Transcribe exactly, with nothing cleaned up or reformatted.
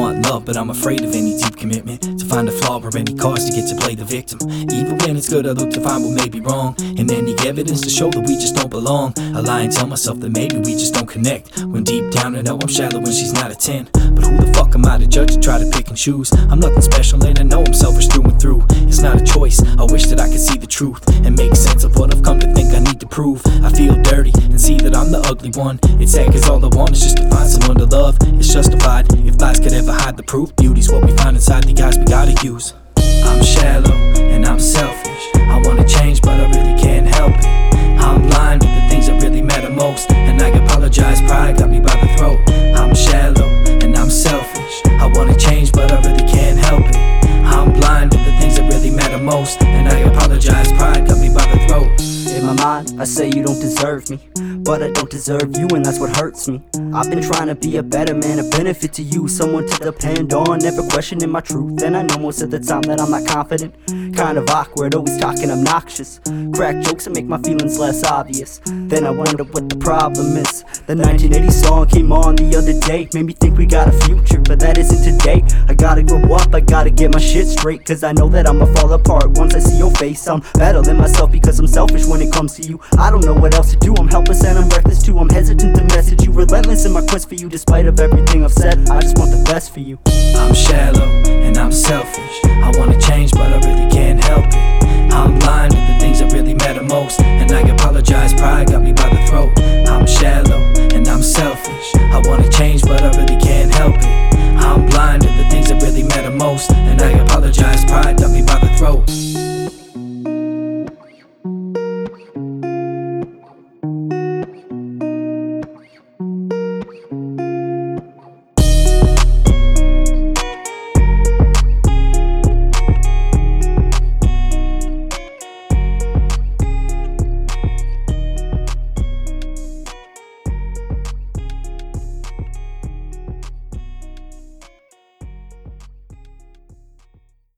want love, but I'm afraid of any deep commitment, to find a flaw or any cause to get to play the victim. Even when it's good, I look to find what may be wrong, and any evidence to show that we just don't belong. I lie and tell myself that maybe we just don't connect, when deep down I know I'm shallow and she's not a ten. But who the fuck am I to judge to try to pick and choose? I'm nothing special and I know I'm selfish through and through. It's not a choice, I wish that I could see the truth and make sense of what I've come to think I need to prove. I feel dirty and see that I'm the ugly one. It's sad cause all I want is just to find someone to love. It's justified if lies could ever hide the proof. Beauty's what we find inside the eyes we gotta use. I'm shallow and I'm selfish, I wanna change but I really can't help it. I'm blind to the things that really matter most, and I apologize, pride got me by the throat. I'm shallow and I'm selfish, I wanna change but I really can't help it. I'm blind to the things that really matter most, and I apologize, pride got me by the throat. In my mind, I say you don't deserve me, but I don't deserve you, and that's what hurts me. I've been trying to be a better man, a benefit to you, someone to depend on, never questioning my truth. And I know most of the time that I'm not confident, kind of awkward, always talking obnoxious, crack jokes that make my feelings less obvious. Then I wonder what the problem is. The nineteen eighty song came on the other day, made me think we got a future, but that isn't today. I gotta grow up, I gotta get my shit straight, cause I know that I'ma fall apart once I see your face. I'm battling myself because I'm selfish when it comes to you. I don't know what else to do, I'm helpless and I'm reckless too. I'm hesitant to message you, relentless in my quest for you. Despite of everything I've said, I just want the best for you. I'm shallow and I'm selfish, I wanna change but I really can't help it. I'm blind to the things that really matter most, and I apologize, pride got me by the throat. I'm shallow and I'm selfish, I wanna change but I really can't help it. I'm blind to the things that really matter most, and I apologize,